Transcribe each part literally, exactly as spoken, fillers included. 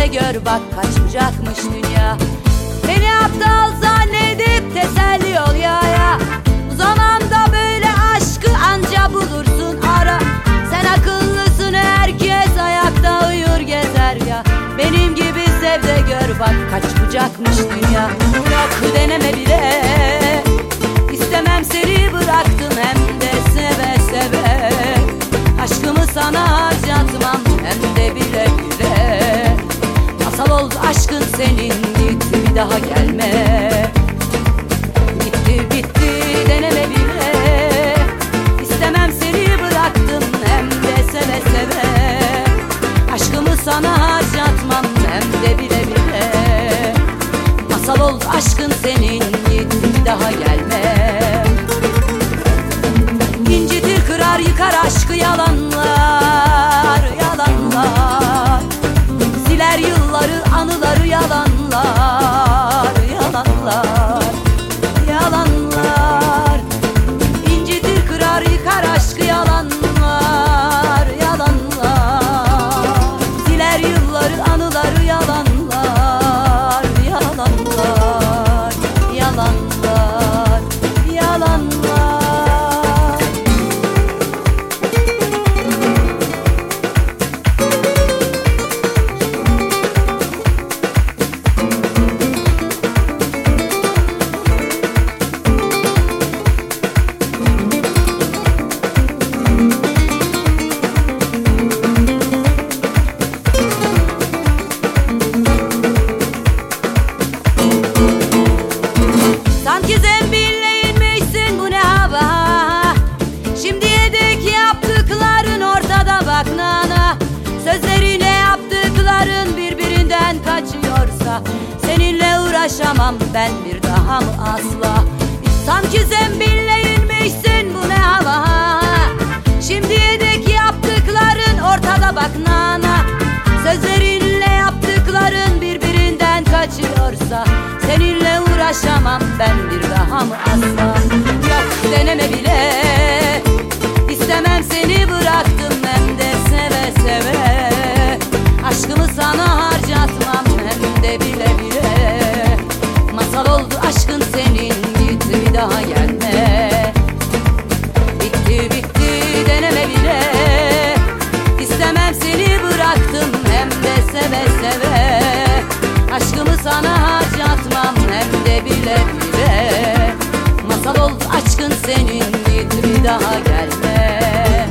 gör bak kaç bucakmış dünya. Beni aptal zannedip teselli ol ya ya. Bu zamanda böyle aşkı anca bulursun ara. Sen akıllısın, herkes ayakta uyur gezer ya. Benim gibi sev de gör bak kaç bucakmış dünya. Yok deneme bile, istemem seni bıraktım hem de seve seve. Aşkımı sana harcatmam hem de bile bile. Masal oldu aşkın senin, gitti bir daha gelme. Gitti bitti deneme bile, istemem seni bıraktım hem de seve seve. Aşkımı sana harcatmam hem de bile bile. Masal oldu aşkın senin, gitti bir daha gelme. İncitir kırar yıkar aşkı yalanlar, yalanlar. Siler yılları anıları yalanlar, yalanlar, yalanlar. İncitir kırar yıkar aşkı yalanlar, yalanlar. Siler yılları anıları yalanlar, yalanlar, yalanlar, yalanlar. Sanki zembille inmişsin, bu ne hava. Şimdiye dek yaptıkların ortada bak nana. Sözlerine yaptıkların birbirinden kaçıyorsa seninle uğraşamam ben bir daha mı asla. Sanki zembille inmişsin, bu ne hava. Şimdiye dek yaptıkların ortada bak nana. Sözlerinle yaptıkların birbirinden kaçıyorsa seninle uğraşamam ben bir daha mı asla. Yok deneme bile, istemem seni bıraktım hem de seve seve. Aşkımı sana harcatmam hem de bile bile. Masal oldu aşkın senin, gitti bir daha gelme. Bitti bitti deneme bile, istemem seni bıraktım hem de seve seve. Aşkımı sana harcatmam hem de bile bile. Masal oldu aşkın senin, gitti bir daha gelme.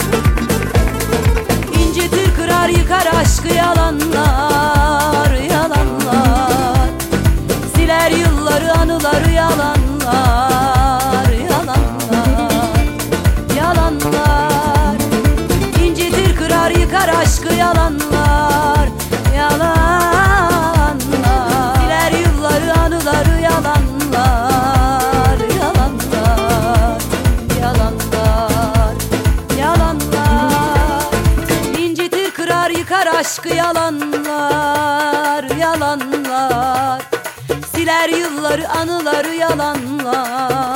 İncitir kırar yıkar aşkı yalanlar, yalanlar. Siler yılları anıları yalanlar, yalanlar, yalanlar. İncitir kırar yıkar aşkı yalanlar, yalanlar. Siler yılları anıları yalanlar, yalanlar, yalanlar, yalanlar. İncitir kırar yıkar aşkı yalanlar, yalanlar. Siler yılları anıları yalanlar.